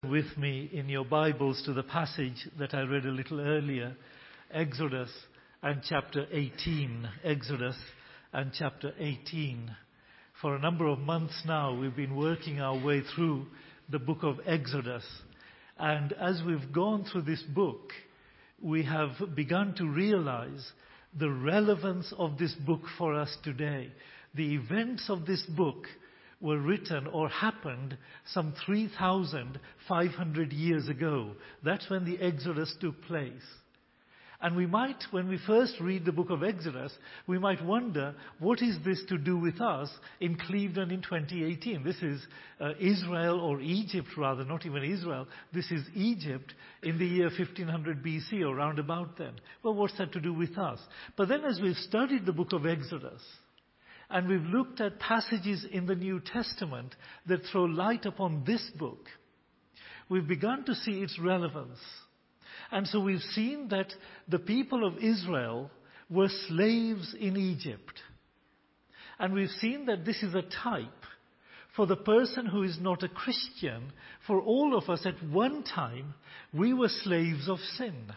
with me in your Bibles to the passage that I read a little earlier, Exodus and chapter 18. Exodus and chapter 18. For a number of months now, we've been working our way through the book of Exodus. And as we've gone through this book, we have begun to realize the relevance of this book for us today. The events of this book were written or happened some 3,500 years ago. That's when the Exodus took place. And we might, when we first read the book of Exodus, we might wonder, what is this to do with us in Cleveland in 2018? This is Israel, or Egypt rather, not even Israel. This is Egypt in the year 1500 BC or round about then. Well, what's that to do with us? But then as we've studied the book of Exodus, and we've looked at passages in the New Testament that throw light upon this book, we've begun to see its relevance. And so we've seen that the people of Israel were slaves in Egypt. And we've seen that this is a type for the person who is not a Christian. For all of us at one time, we were slaves of sin.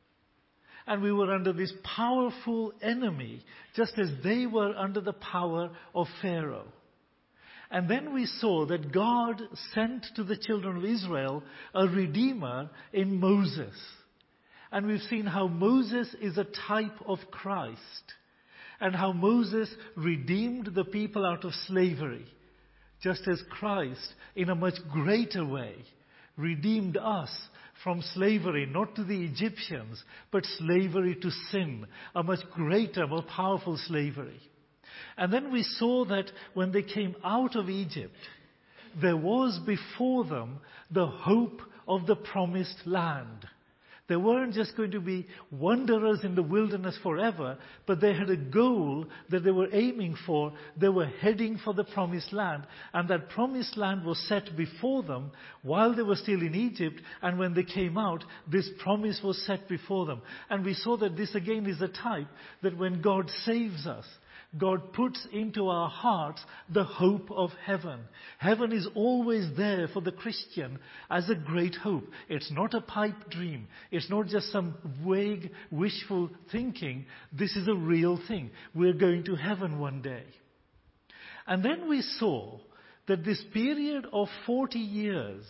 And we were under this powerful enemy, just as they were under the power of Pharaoh. And then we saw that God sent to the children of Israel a redeemer in Moses. And we've seen how Moses is a type of Christ, and how Moses redeemed the people out of slavery, just as Christ, in a much greater way, redeemed us from slavery, not to the Egyptians, but slavery to sin, a much greater, more powerful slavery. And then we saw that when they came out of Egypt, there was before them the hope of the promised land. They weren't just going to be wanderers in the wilderness forever, but they had a goal that they were aiming for. They were heading for the promised land. And that promised land was set before them while they were still in Egypt. And when they came out, this promise was set before them. And we saw that this again is a type that when God saves us, God puts into our hearts the hope of heaven. Heaven is always there for the Christian as a great hope. It's not a pipe dream. It's not just some vague, wishful thinking. This is a real thing. We're going to heaven one day. And then we saw that this period of 40 years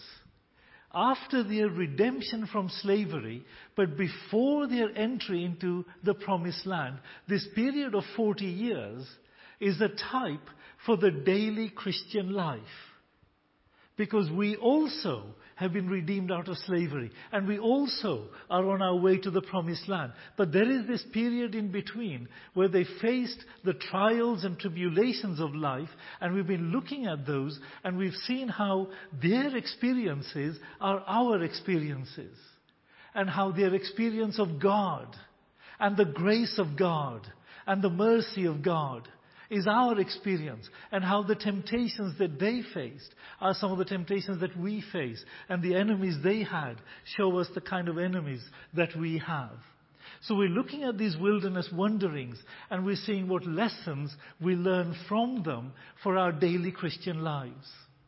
after their redemption from slavery, but before their entry into the promised land, this period of 40 years is a type for the daily Christian life. Because we also have been redeemed out of slavery, and we also are on our way to the promised land. But there is this period in between where they faced the trials and tribulations of life, and we've been looking at those, and we've seen how their experiences are our experiences, and how their experience of God and the grace of God and the mercy of God is our experience, and how the temptations that they faced are some of the temptations that we face, and the enemies they had show us the kind of enemies that we have. So we're looking at these wilderness wanderings, and we're seeing what lessons we learn from them for our daily Christian lives.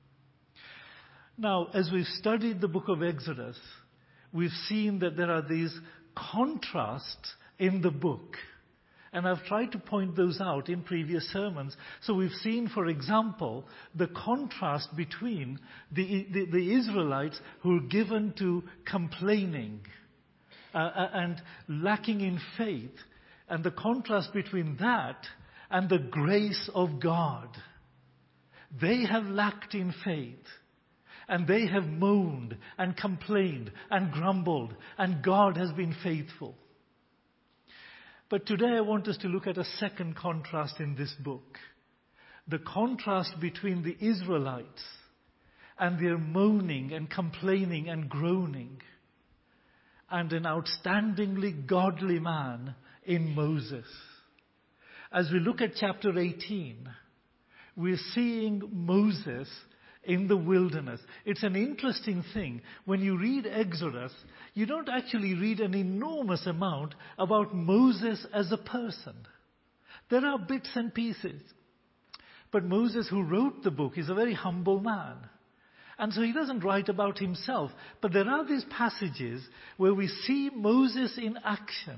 Now, as we've studied the book of Exodus, we've seen that there are these contrasts in the book. And I've tried to point those out in previous sermons. So we've seen, for example, the contrast between the Israelites who are given to complaining and lacking in faith, and the contrast between that and the grace of God. They have lacked in faith, and they have moaned and complained and grumbled, and God has been faithful. But today I want us to look at a second contrast in this book. The contrast between the Israelites and their moaning and complaining and groaning, and an outstandingly godly man in Moses. As we look at chapter 18, we're seeing Moses in the wilderness. It's an interesting thing. When you read Exodus, you don't actually read an enormous amount about Moses as a person. There are bits and pieces. But Moses, who wrote the book, is a very humble man. And so he doesn't write about himself. But there are these passages where we see Moses in action.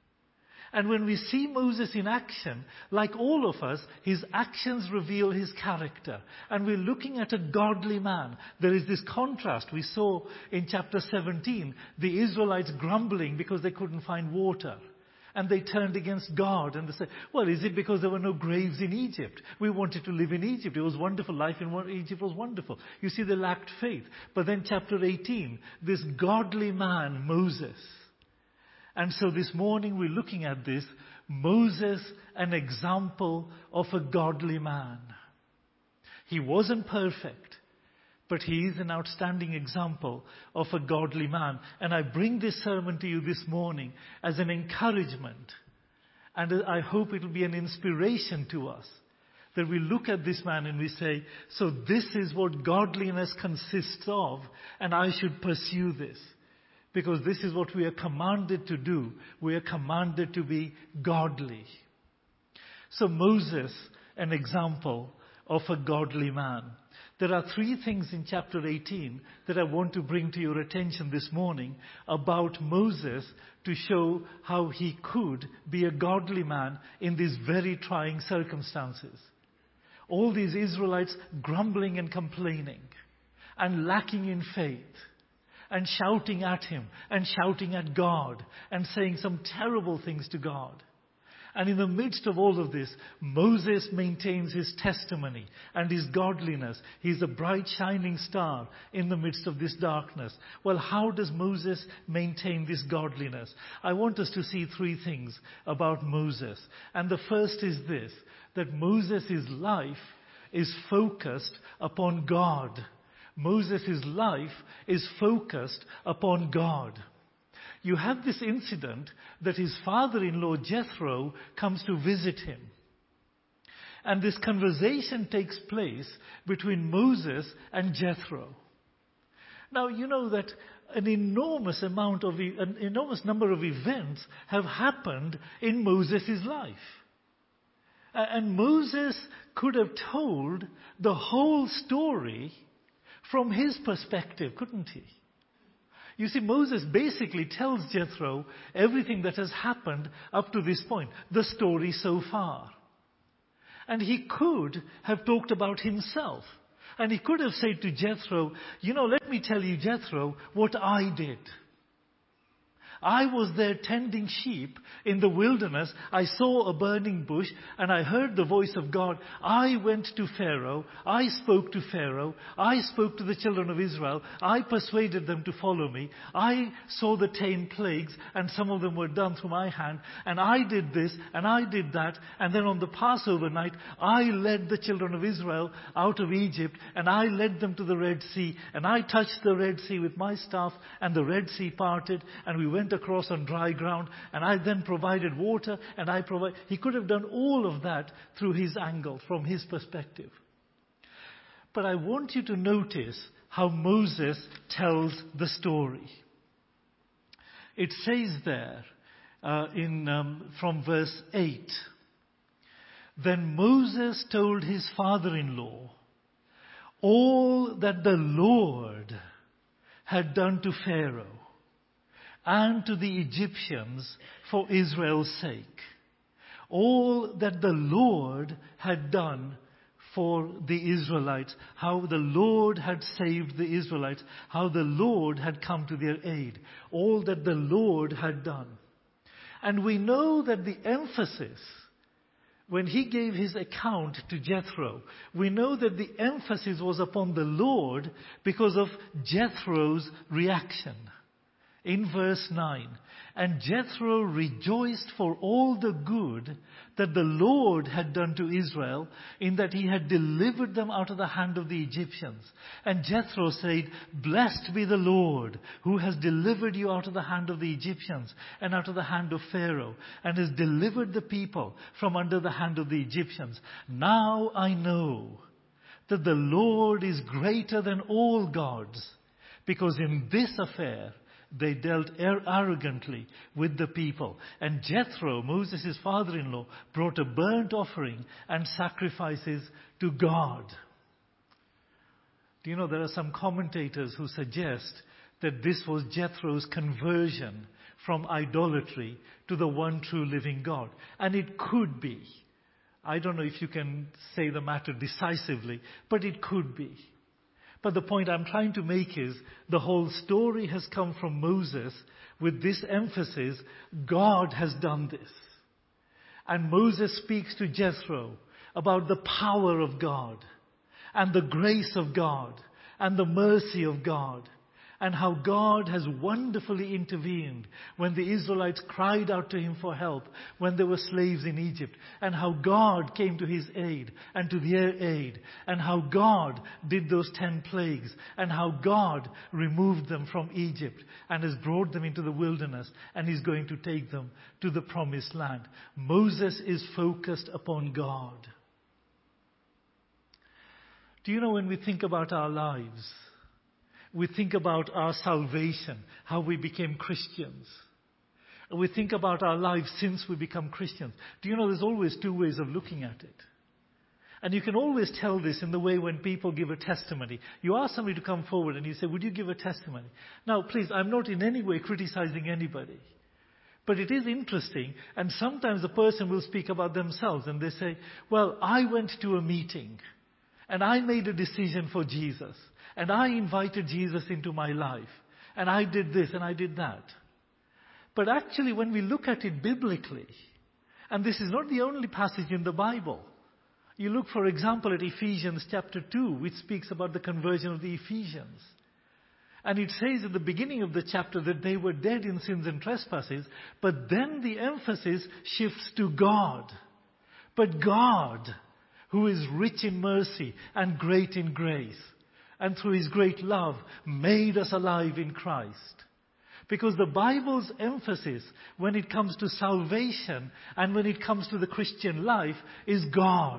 And when we see Moses in action, like all of us, his actions reveal his character. And we're looking at a godly man. There is this contrast. We saw in chapter 17, the Israelites grumbling because they couldn't find water. And they turned against God and they said, well, is it because there were no graves in Egypt? We wanted to live in Egypt. It was wonderful. Life in Egypt was wonderful. You see, they lacked faith. But then chapter 18, this godly man, Moses. And so this morning we're looking at this, Moses, an example of a godly man. He wasn't perfect, but he is an outstanding example of a godly man. And I bring this sermon to you this morning as an encouragement. And I hope it will be an inspiration to us. That we look at this man and we say, so this is what godliness consists of, and I should pursue this. Because this is what we are commanded to do. We are commanded to be godly. So Moses, an example of a godly man. There are 3 things in chapter 18 that I want to bring to your attention this morning about Moses to show how he could be a godly man in these very trying circumstances. All these Israelites grumbling and complaining and lacking in faith and shouting at him and shouting at God and saying some terrible things to God. And in the midst of all of this, Moses maintains his testimony and his godliness. He's a bright shining star in the midst of this darkness. Well, how does Moses maintain this godliness? I want us to see 3 things about Moses. And the first is this, that Moses' life is focused upon God. Moses' life is focused upon God. You have this incident that his father-in-law Jethro comes to visit him. And this conversation takes place between Moses and Jethro. Now, you know that an enormous number of events have happened in Moses' life. And Moses could have told the whole story from his perspective, couldn't he? You see, Moses basically tells Jethro everything that has happened up to this point, the story so far. And he could have talked about himself. And he could have said to Jethro, let me tell you, Jethro, what I did. I was there tending sheep in the wilderness. I saw a burning bush and I heard the voice of God. I went to Pharaoh. I spoke to Pharaoh. I spoke to the children of Israel. I persuaded them to follow me. I saw the 10 plagues and some of them were done through my hand. And I did this and I did that. And then on the Passover night, I led the children of Israel out of Egypt and I led them to the Red Sea. And I touched the Red Sea with my staff and the Red Sea parted and we went across on dry ground, and I then provided water, and he could have done all of that through his angle, from his perspective. But I want you to notice how Moses tells the story. It says there, from verse 8, Then Moses told his father-in-law all that the Lord had done to Pharaoh and to the Egyptians for Israel's sake. All that the Lord had done for the Israelites, how the Lord had saved the Israelites, how the Lord had come to their aid. All that the Lord had done. And we know that the emphasis, when he gave his account to Jethro, we know that the emphasis was upon the Lord because of Jethro's reaction. In verse 9, And Jethro rejoiced for all the good that the Lord had done to Israel, in that he had delivered them out of the hand of the Egyptians. And Jethro said, Blessed be the Lord, who has delivered you out of the hand of the Egyptians, and out of the hand of Pharaoh, and has delivered the people from under the hand of the Egyptians. Now I know that the Lord is greater than all gods, because in this affair they dealt arrogantly with the people. And Jethro, Moses' father-in-law, brought a burnt offering and sacrifices to God. Do you know there are some commentators who suggest that this was Jethro's conversion from idolatry to the one true living God? And it could be. I don't know if you can say the matter decisively, but it could be. But the point I'm trying to make is the whole story has come from Moses with this emphasis, God has done this. And Moses speaks to Jethro about the power of God and the grace of God and the mercy of God and how God has wonderfully intervened when the Israelites cried out to him for help when they were slaves in Egypt, and how God came to his aid and to their aid, and how God did those 10 plagues, and how God removed them from Egypt and has brought them into the wilderness and is going to take them to the promised land. Moses is focused upon God. Do you know, when we think about our lives, we think about our salvation, how we became Christians. We think about our lives since we become Christians. Do you know there's always two ways of looking at it? And you can always tell this in the way when people give a testimony. You ask somebody to come forward and you say, would you give a testimony? Now, please, I'm not in any way criticizing anybody. But it is interesting, and sometimes the person will speak about themselves and they say, well, I went to a meeting and I made a decision for Jesus. And I invited Jesus into my life. And I did this and I did that. But actually, when we look at it biblically, and this is not the only passage in the Bible. You look, for example, at Ephesians chapter 2, which speaks about the conversion of the Ephesians. And it says at the beginning of the chapter that they were dead in sins and trespasses, but then the emphasis shifts to God. But God, who is rich in mercy and great in grace, and through his great love, made us alive in Christ. Because the Bible's emphasis when it comes to salvation and when it comes to the Christian life is God.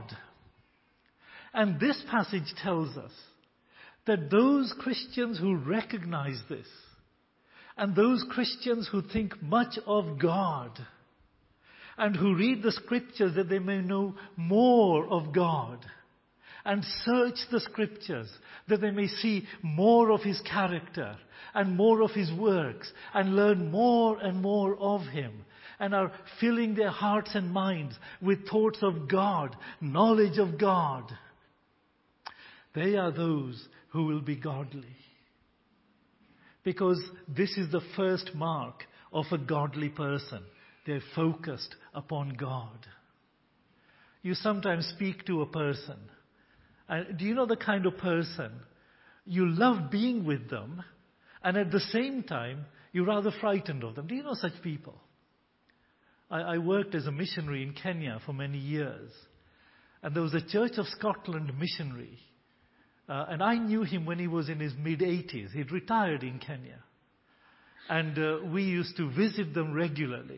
And this passage tells us that those Christians who recognize this, and those Christians who think much of God, and who read the scriptures that they may know more of God, and search the scriptures that they may see more of his character and more of his works and learn more and more of him, and are filling their hearts and minds with thoughts of God, knowledge of God. They are those who will be godly. Because this is the first mark of a godly person. They're focused upon God. You sometimes speak to a person. Do you know the kind of person you love being with them, and at the same time you're rather frightened of them? Do you know such people? I worked as a missionary in Kenya for many years, and there was a Church of Scotland missionary, and I knew him when he was in his mid-80s. He'd retired in Kenya, and we used to visit them regularly.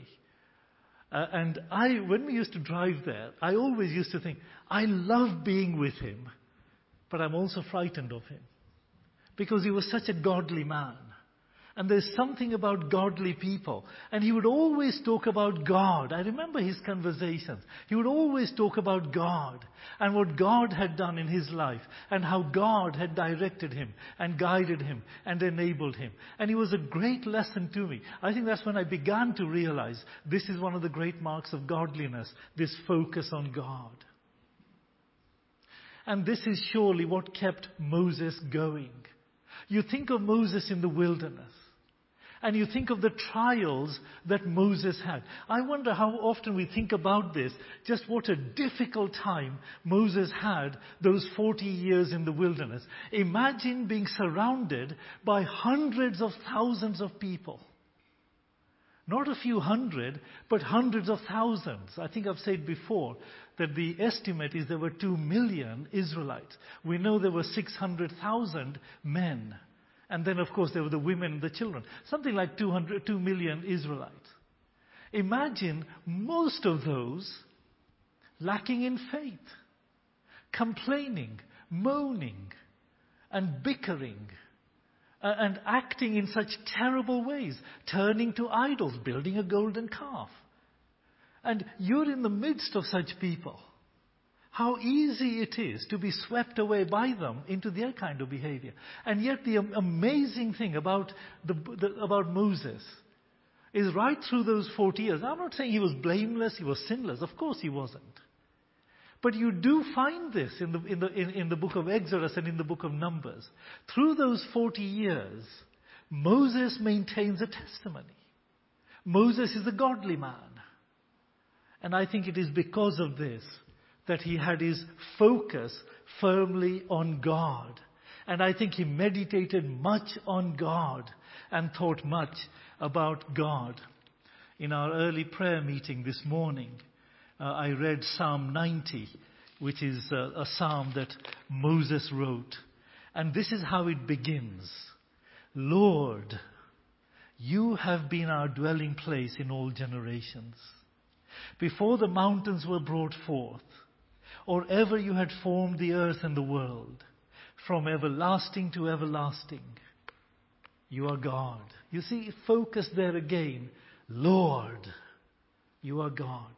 And when we used to drive there, I always used to think, I love being with him, but I'm also frightened of him. Because he was such a godly man. And there's something about godly people. And he would always talk about God. I remember his conversations. He would always talk about God and what God had done in his life and how God had directed him and guided him and enabled him. And he was a great lesson to me. I think that's when I began to realize this is one of the great marks of godliness, this focus on God. And this is surely what kept Moses going. You think of Moses in the wilderness. And you think of the trials that Moses had. I wonder how often we think about this, just what a difficult time Moses had those 40 years in the wilderness. Imagine being surrounded by hundreds of thousands of people. Not a few hundred, but hundreds of thousands. I think I've said before that the estimate is there were 2 million Israelites. We know there were 600,000 men. And then, of course, there were the women and the children. Something like 2 million Israelites. Imagine most of those lacking in faith, complaining, moaning, and bickering, and acting in such terrible ways, turning to idols, building a golden calf. And you're in the midst of such people. How easy it is to be swept away by them into their kind of behavior. And yet the amazing thing about about Moses is right through those 40 years. I'm not saying he was blameless, he was sinless. Of course he wasn't. But you do find this in the book of Exodus and in the book of Numbers. Through those 40 years, Moses maintains a testimony. Moses is a godly man. And I think it is because of this that he had his focus firmly on God. And I think he meditated much on God and thought much about God. In our early prayer meeting this morning, I read Psalm 90, which is a psalm that Moses wrote. And this is how it begins. Lord, you have been our dwelling place in all generations. Before the mountains were brought forth, or ever you had formed the earth and the world, from everlasting to everlasting, you are God. You see, focus there again. Lord, you are God.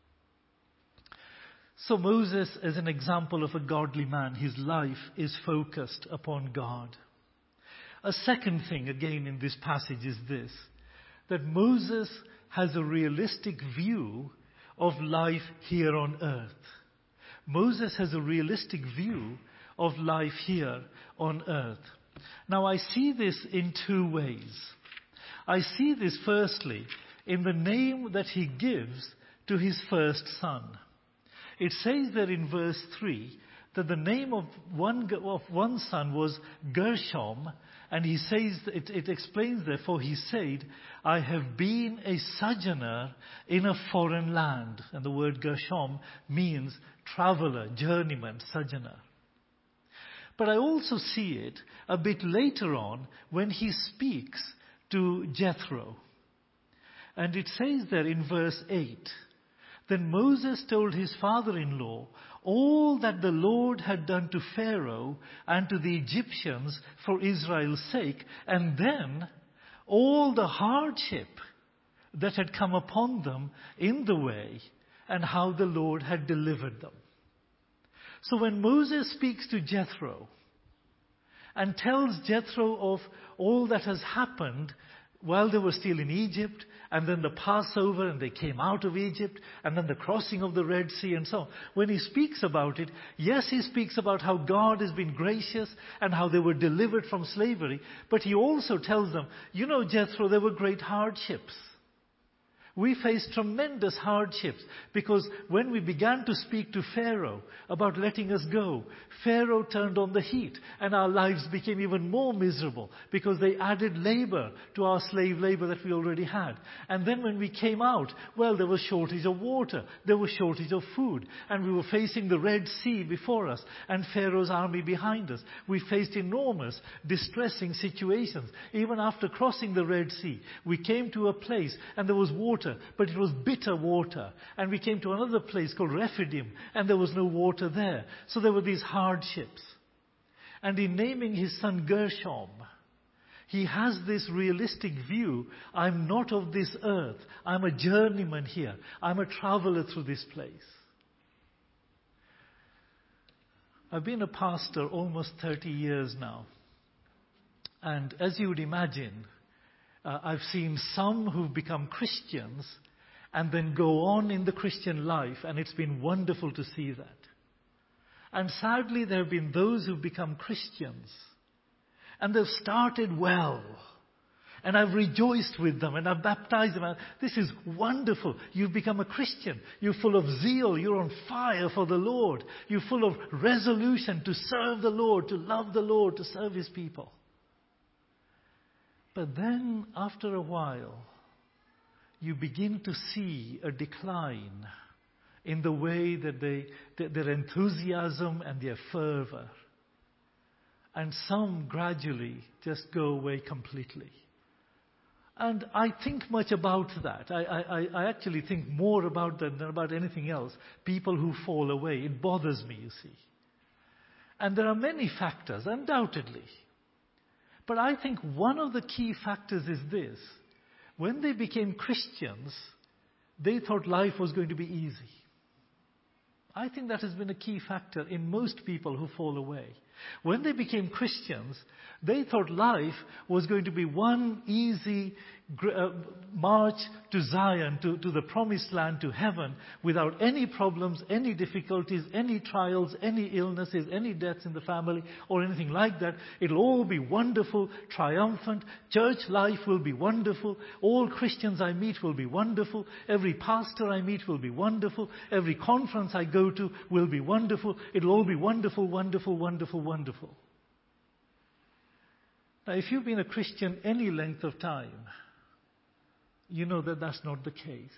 So Moses, as an example of a godly man, his life is focused upon God. A second thing, again, in this passage is this, that Moses has a realistic view of life here on earth. Moses has a realistic view of life here on earth. Now, I see this in two ways. I see this firstly in the name that he gives to his first son. It says there in verse 3 that the name of one son was Gershom, and he says, it explains therefore, he said, I have been a sojourner in a foreign land. And the word Gershom means traveler, journeyman, sojourner. But I also see it a bit later on when he speaks to Jethro. And it says there in verse 8, then Moses told his father-in-law all that the Lord had done to Pharaoh and to the Egyptians for Israel's sake, and then all the hardship that had come upon them in the way and how the Lord had delivered them. So when Moses speaks to Jethro and tells Jethro of all that has happened while they were still in Egypt, and then the Passover, and they came out of Egypt, and then the crossing of the Red Sea, and so on. When he speaks about it, yes, he speaks about how God has been gracious and how they were delivered from slavery, but he also tells them, you know, Jethro, there were great hardships. We faced tremendous hardships because when we began to speak to Pharaoh about letting us go, Pharaoh turned on the heat and our lives became even more miserable because they added labor to our slave labor that we already had. And then when we came out, well, there was shortage of water, there was shortage of food, and we were facing the Red Sea before us and Pharaoh's army behind us. We faced enormous, distressing situations. Even after crossing the Red Sea, we came to a place and there was water, but it was bitter water. And we came to another place called Rephidim, and there was no water there. So there were these hardships. And in naming his son Gershom, he has this realistic view. I'm not of this earth. I'm a journeyman here. I'm a traveler through this place. I've been a pastor almost 30 years now. And as you would imagine, I've seen some who've become Christians and then go on in the Christian life, and it's been wonderful to see that. And sadly, there have been those who've become Christians, and they've started well, and I've rejoiced with them, and I've baptized them. This is wonderful. You've become a Christian. You're full of zeal. You're on fire for the Lord. You're full of resolution to serve the Lord, to love the Lord, to serve His people. But then, after a while, you begin to see a decline in the way that their enthusiasm and their fervor. And some gradually just go away completely. And I think much about that. I actually think more about that than about anything else. People who fall away. It bothers me, you see. And there are many factors, undoubtedly. But I think one of the key factors is this. When they became Christians, they thought life was going to be easy. I think that has been a key factor in most people who fall away. When they became Christians, they thought life was going to be one easy march to Zion, to the promised land, to heaven, without any problems, any difficulties, any trials, any illnesses, any deaths in the family, or anything like that. It'll all be wonderful, triumphant. Church life will be wonderful. All Christians I meet will be wonderful. Every pastor I meet will be wonderful. Every conference I go to will be wonderful. It'll all be wonderful, wonderful, wonderful, wonderful. Now, if you've been a Christian any length of time, you know that that's not the case.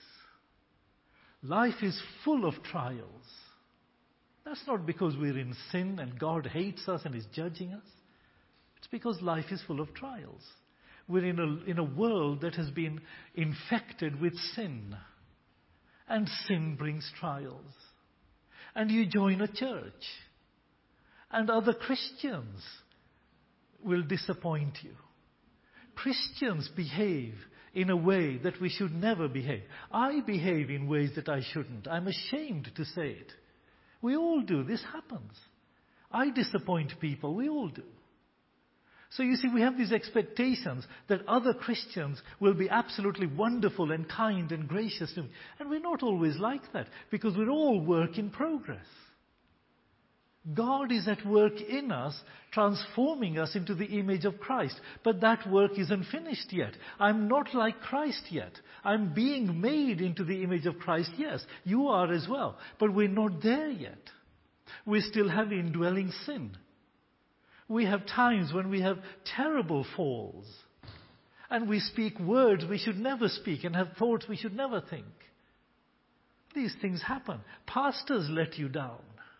Life is full of trials. That's not because we're in sin and God hates us and is judging us. It's because life is full of trials. We're in a world that has been infected with sin. And sin brings trials. And you join a church. And other Christians will disappoint you. Christians behave in a way that we should never behave. I behave in ways that I shouldn't. I'm ashamed to say it. We all do. This happens. I disappoint people. We all do. So you see, we have these expectations that other Christians will be absolutely wonderful and kind and gracious to me. And we're not always like that, because we're all work in progress. God is at work in us, transforming us into the image of Christ. But that work isn't finished yet. I'm not like Christ yet. I'm being made into the image of Christ, yes. You are as well. But we're not there yet. We still have indwelling sin. We have times when we have terrible falls. And we speak words we should never speak and have thoughts we should never think. These things happen. Pastors let you down.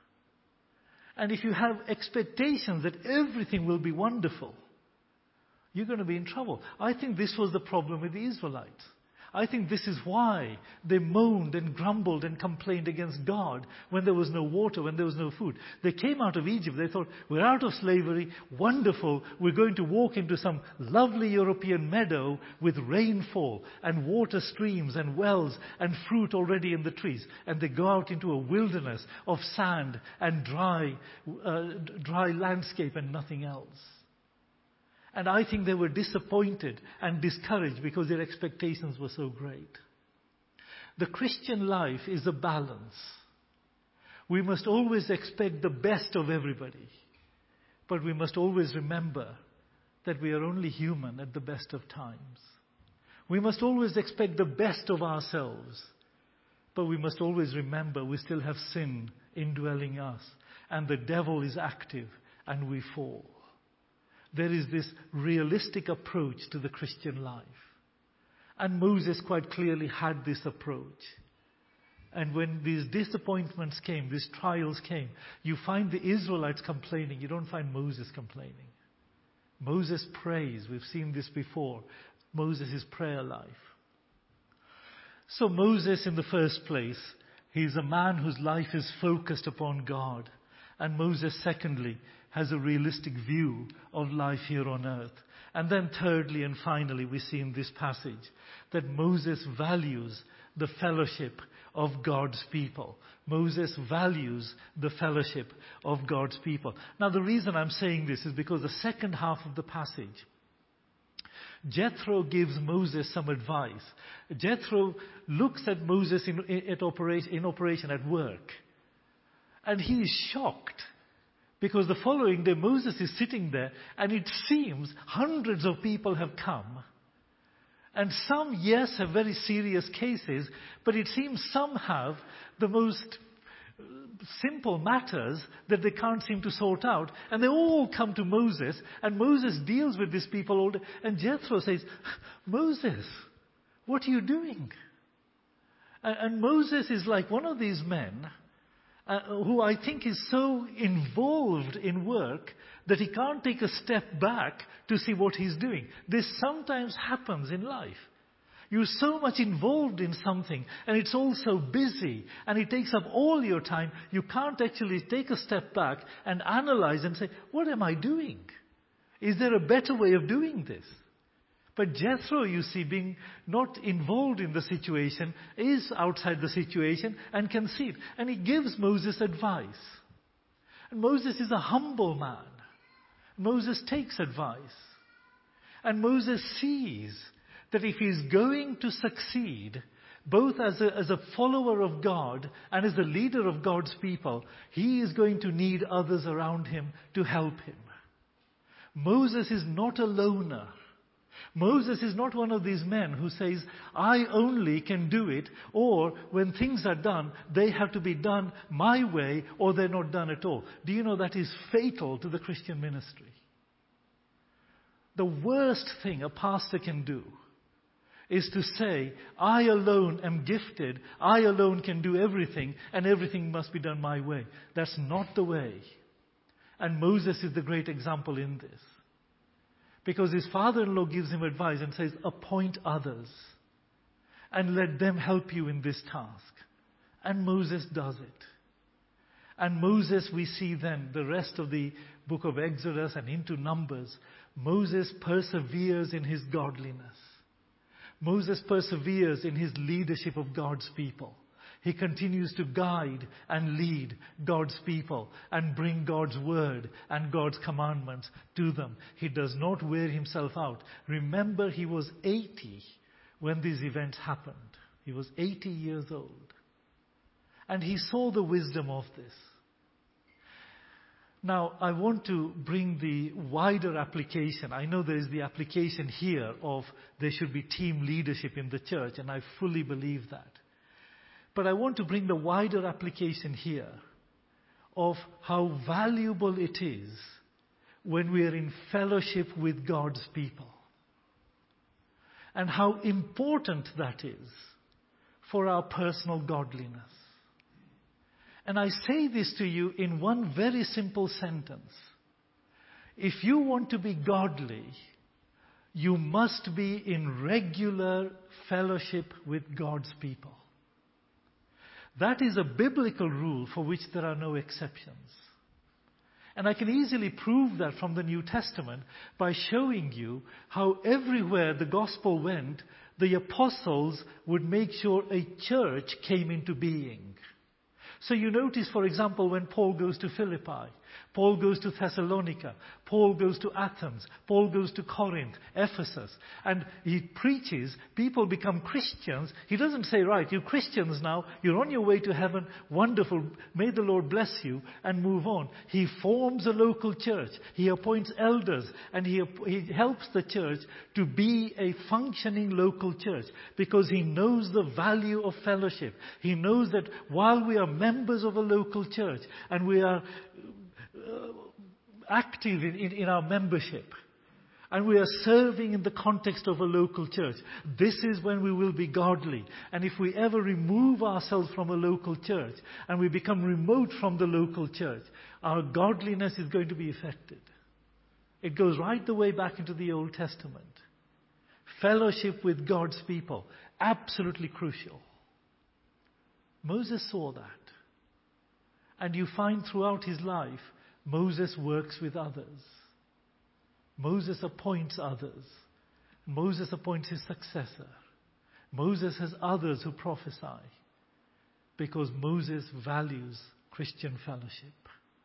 And if you have expectations that everything will be wonderful, you're going to be in trouble. I think this was the problem with the Israelites. I think this is why they moaned and grumbled and complained against God when there was no water, when there was no food. They came out of Egypt. They thought, we're out of slavery. Wonderful. We're going to walk into some lovely European meadow with rainfall and water streams and wells and fruit already in the trees. And they go out into a wilderness of sand and dry landscape and nothing else. And I think they were disappointed and discouraged because their expectations were so great. The Christian life is a balance. We must always expect the best of everybody. But we must always remember that we are only human at the best of times. We must always expect the best of ourselves. But we must always remember we still have sin indwelling us. And the devil is active and we fall. There is this realistic approach to the Christian life. And Moses quite clearly had this approach. And when these disappointments came, these trials came, you find the Israelites complaining. You don't find Moses complaining. Moses prays. We've seen this before. Moses' prayer life. So Moses, in the first place, he's a man whose life is focused upon God. And Moses, secondly, has a realistic view of life here on earth. And then thirdly and finally, we see in this passage that Moses values the fellowship of God's people. Moses values the fellowship of God's people. Now, the reason I'm saying this is because the second half of the passage, Jethro gives Moses some advice. Jethro looks at Moses in operation at work. And he is shocked. Because the following day, Moses is sitting there, and it seems hundreds of people have come. And some, yes, have very serious cases, but it seems some have the most simple matters that they can't seem to sort out. And they all come to Moses, and Moses deals with these people all day. And Jethro says, Moses, what are you doing? And Moses is like one of these men who I think is so involved in work that he can't take a step back to see what he's doing. This sometimes happens in life. You're so much involved in something and it's all so busy and it takes up all your time, you can't actually take a step back and analyze and say, what am I doing? Is there a better way of doing this? But Jethro, you see, being not involved in the situation, is outside the situation and can see it. And he gives Moses advice. And Moses is a humble man. Moses takes advice. And Moses sees that if he's going to succeed, both as a follower of God and as the leader of God's people, he is going to need others around him to help him. Moses is not a loner. Moses is not one of these men who says, I only can do it, or when things are done, they have to be done my way, or they're not done at all. Do you know that is fatal to the Christian ministry? The worst thing a pastor can do is to say, I alone am gifted, I alone can do everything, and everything must be done my way. That's not the way. And Moses is the great example in this. Because his father-in-law gives him advice and says, appoint others and let them help you in this task. And Moses does it. And Moses, we see then the rest of the book of Exodus and into Numbers, Moses perseveres in his godliness. Moses perseveres in his leadership of God's people. He continues to guide and lead God's people and bring God's word and God's commandments to them. He does not wear himself out. Remember, he was 80 when these events happened. He was 80 years old. And he saw the wisdom of this. Now, I want to bring the wider application. I know there is the application here of there should be team leadership in the church, and I fully believe that. But I want to bring the wider application here of how valuable it is when we are in fellowship with God's people. And how important that is for our personal godliness. And I say this to you in one very simple sentence. If you want to be godly, you must be in regular fellowship with God's people. That is a biblical rule for which there are no exceptions. And I can easily prove that from the New Testament by showing you how everywhere the gospel went, the apostles would make sure a church came into being. So you notice, for example, when Paul goes to Philippi, Paul goes to Thessalonica, Paul goes to Athens, Paul goes to Corinth, Ephesus, and he preaches, people become Christians. He doesn't say, right, you're Christians now, you're on your way to heaven, wonderful, may the Lord bless you, and move on. He forms a local church, he appoints elders, and he helps the church to be a functioning local church, because he knows the value of fellowship. He knows that while we are members of a local church, and we are active in our membership, and we are serving in the context of a local church, this is when we will be godly. And if we ever remove ourselves from a local church and we become remote from the local church, our godliness is going to be affected. It goes right the way back into the Old Testament. Fellowship with God's people, absolutely crucial. Moses saw that. And you find throughout his life, Moses works with others. Moses appoints others. Moses appoints his successor. Moses has others who prophesy. Because Moses values Christian fellowship.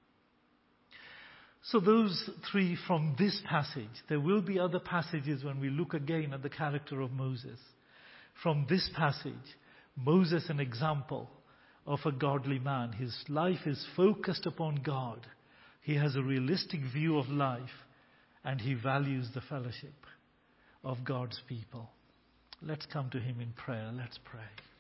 So those three from this passage. There will be other passages when we look again at the character of Moses. From this passage, Moses an example of a godly man. His life is focused upon God. He has a realistic view of life, and he values the fellowship of God's people. Let's come to him in prayer. Let's pray.